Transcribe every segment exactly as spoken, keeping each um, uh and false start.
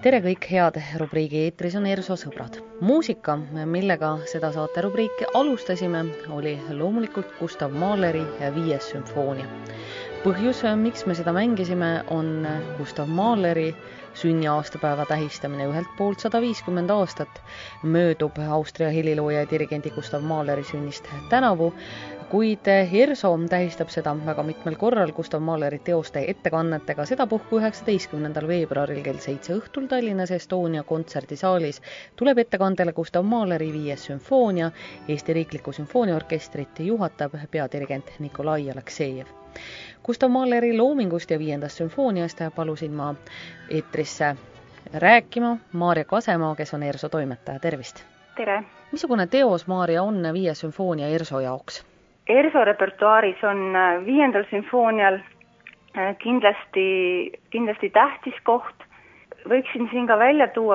tere kõik head rubriigi eetris on ERSO sõbrad. Muusika, millega seda saate rubriiki alustasime, oli loomulikult Gustav Mahleri viies sümfoonia. Põhjus, miks me seda mängisime, on Gustav Mahleri sünniaastapäeva tähistamine. Ühelt poolt sada viiskümmend aastat möödub Austria helilooja ja dirigendi Gustav Mahleri sünnist tänavu, kuid ERSO tähistab seda väga mitmel korral Gustav Mahleri teoste ettekannetega, seda puhku üheksateistkümnendal veebruaril kell seitse õhtul Tallinnas Estonia kontserdisaalis tuleb ettekandele Gustav Mahleri viies sümfoonia. Eesti Riikliku Sümfooniaorkestrit juhatab peadirigent Nikolai Aleksejev. Gustav Mahleri loomingust ja viiendast sümfooniast palusin ma eetrisse rääkima Maarja Kasemaa, kes on ERSO toimetaja. Tervist! Tere! Missugune teos, Maarja, on viies sümfoonia ERSO jaoks? ERSO repertuaaris on viiendal sümfoonial kindlasti, kindlasti tähtis koht. Võiksin siin ka välja tuua,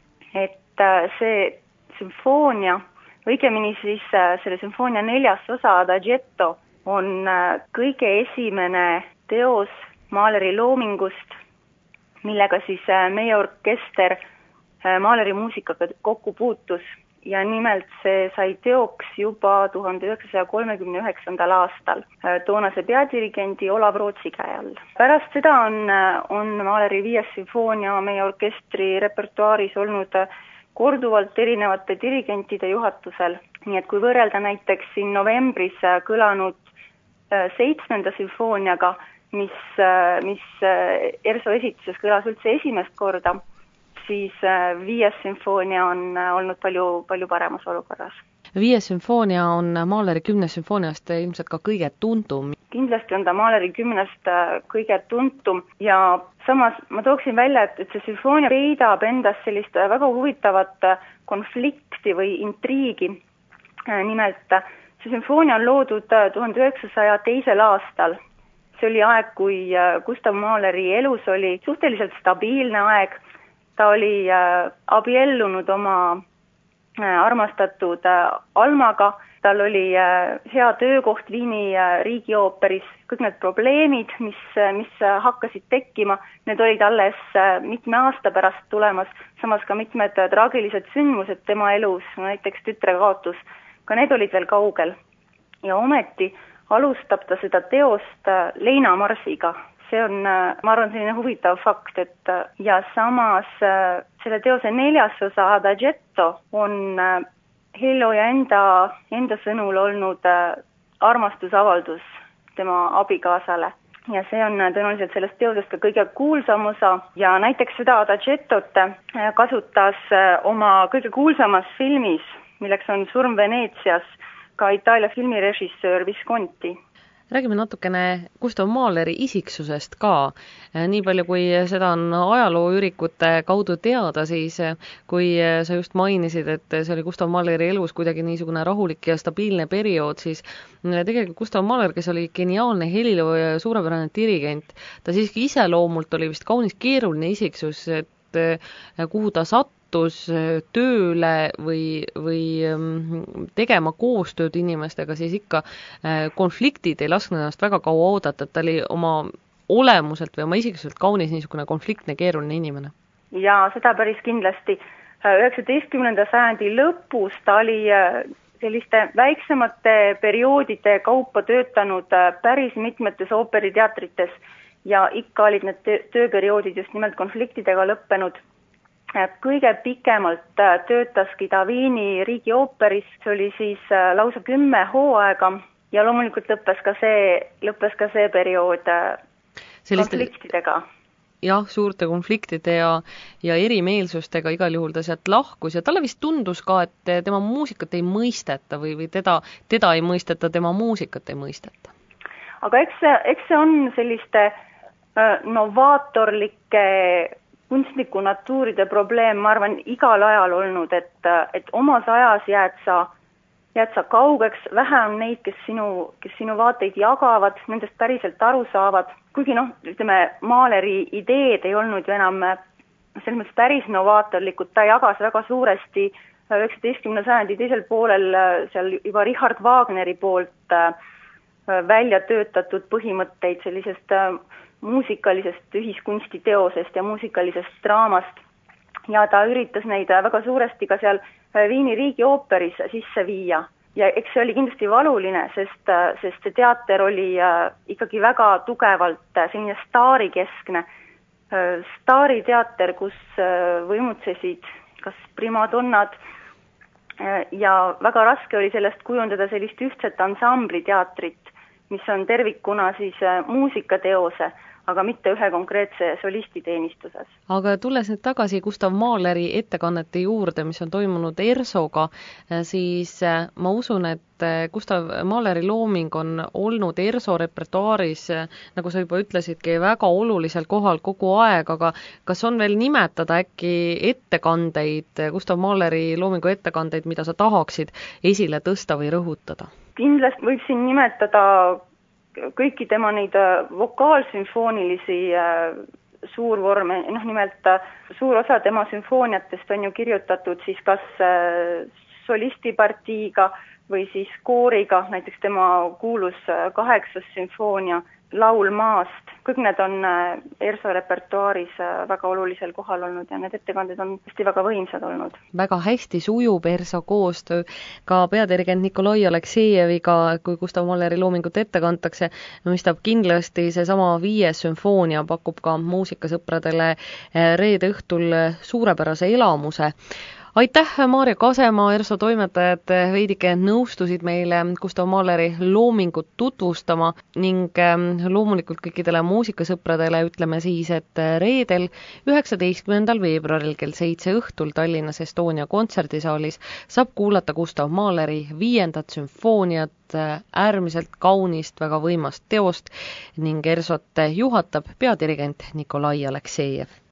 et see sümfoonia, õigemini siis selle sümfoonia neljas osa Adagietto on kõige esimene teos Mahleri loomingust, millega siis meie orkester Mahleri muusikaga kokku puutus. Ja nimelt see sai teoks juba tuhande üheksasaja kolmekümne üheksandal aastal toonase peadirigendi Olav Rootsi käe all. Pärast seda on, on Mahleri viies sümfoonia meie orkestri repertuaaris olnud korduvalt erinevate dirigentide juhatusel. Nii et kui võrrelda näiteks siin novembris kõlanud seitsmenda sümfooniaga, mis, mis ERSO esituses kõlas üldse esimest korda, siis viies sümfoonia on olnud palju, palju paremas olukorras. Viies sümfoonia on Mahleri kümnes sümfooniast ilmselt ka kõige tuntum. Kindlasti on ta Mahleri kümnest kõige tuntum ja samas ma tooksin välja, et, et see sümfoonia peidab endas sellist väga huvitavat konflikti või intriigi. Nimelt see sümfoonia on loodud tuhande üheksasaja teisel aastal. See oli aeg, kui Gustav Mahleri elus oli suhteliselt stabiilne aeg. Ta oli abiellunud oma armastatud Almaga, tal oli hea töökoht Viini riigiooperis, kõik need probleemid, mis, mis hakkasid tekkima, need olid alles mitme aasta pärast tulemas, samas ka mitmed traagilised sündmused tema elus, näiteks tütre kaotus, ka need olid veel kaugel. Ja ometi alustab ta seda teost leinamarsiga. See on, ma arvan, selline huvitav fakt, et ja samas selle teose neljas osa Adagietto on helilooja enda, enda sõnul olnud armastusavaldus tema abikaasale. Ja see on tõenäoliselt sellest teosest ka kõige kuulsam osa ja näiteks seda Adagiettot kasutas oma kõige kuulsamas filmis, milleks on Surm Veneetsias, ka Itaalia filmirežissöör Visconti. Räägime natukene Gustav Mahleri isiksusest ka. Nii palju, kui seda on ajalooürikute kaudu teada, siis kui sa just mainisid, et see oli Gustav Mahleri elus kuidagi niisugune rahulik ja stabiilne periood, siis tegelikult Gustav Mahler, kes oli geniaalne helilooja ja suurepärane dirigent, ta siiski iseloomult oli vist kaunis keeruline isiksus, et kuhu ta sattus tööle või, või tegema koostööd inimestega, siis ikka konfliktid ei lasknud ennast väga kaua oodata, et ta oli oma olemuselt või oma isiksuselt kaunis niisugune konfliktne, keeruline inimene. Ja seda päris kindlasti. üheksateistkümnenda sajandi lõpus ta oli selliste väiksemate perioodide kaupa töötanud päris mitmetes ooperiteatrites ja ikka olid need tööperioodid just nimelt konfliktidega lõppenud. Kõige pikemalt töötaski ta Viini riigiooperis, see oli siis lausa kümme hooaega ja loomulikult lõppes ka see, lõppes ka see periood Selliste, konfliktidega. Jah, suurte konfliktide ja, ja erimeelsustega igal juhul ta sealt lahkus ja talle vist tundus ka, et tema muusikat ei mõisteta või, või teda, teda ei mõisteta, tema muusikat ei mõisteta. Aga eks see, eks see on selliste äh, novaatorlike kunstniku natuuride probleem, ma arvan, igal ajal olnud, et, et omas ajas jääd sa, jääd sa kaugeks, vähe on neid, kes sinu, kes sinu vaateid jagavad, nendest päriselt aru saavad, kuigi noh, ütleme, Mahleri ideed ei olnud ju enam selles mõttes päris novaatorlikud, ta jagas väga suuresti üheksateistkümnenda sajandi teisel poolel seal juba Richard Wagneri poolt välja töötatud põhimõtteid sellisest muusikalisest ühiskunstiteosest ja muusikalisest draamast. ja ta üritas neid väga suuresti ka seal Viini riigiooperis sisse viia. Ja eks see oli kindlasti valuline, sest, sest see teater oli ikkagi väga tugevalt selline staarikeskne. Staariteater, kus võimutsesid kas primadonnad ja väga raske oli sellest kujundada sellist ühtset ansambliteatrit, mis on tervikuna siis muusikateose, aga mitte ühe konkreetse solisti teenistuses. Aga tulles nüüd tagasi Gustav Mahleri ettekannete juurde, mis on toimunud ERSOga, siis ma usun, et Gustav Mahleri looming on olnud ERSO repertuaaris, nagu sa juba ütlesidki, väga olulisel kohal kogu aeg, aga kas on veel nimetada äkki ettekandeid, Gustav Mahleri loomingu ettekandeid, mida sa tahaksid esile tõsta või rõhutada? Kindlasti võib siin nimetada kõiki tema neid vokaalsümfoonilisi suurvorme, noh nimelt suur osa tema sümfooniatest on ju kirjutatud siis kas solistipartiiga või siis kooriga, näiteks tema kuulus kaheksas sümfoonia Laul maast. Kõik need on ERSO repertuaaris väga olulisel kohal olnud ja need ettekanded on hästi väga võimsad olnud. Väga hästi sujub ERSO koostöö ka peadirigent Nikolai Aleksejeviga, kui Gustav Mahleri loomingut ette kantakse, mistab kindlasti seesama viies sümfoonia pakub ka muusikasõpradele reede õhtul suurepärase elamuse. Aitäh, Maarja Kasemaa, ERSO toimetajad veidike nõustusid meile Gustav Mahleri loomingut tutvustama ning loomulikult kõikidele muusikasõpradele ütleme siis, et reedel üheksateistkümnendal veebruaril kell seitse õhtul Tallinnas Estonia kontserdisaalis saab kuulata Gustav Mahleri viiendat sümfooniat, äärmiselt kaunist, väga võimast teost ning ERSOt juhatab peadirigent Nikolai Aleksejev.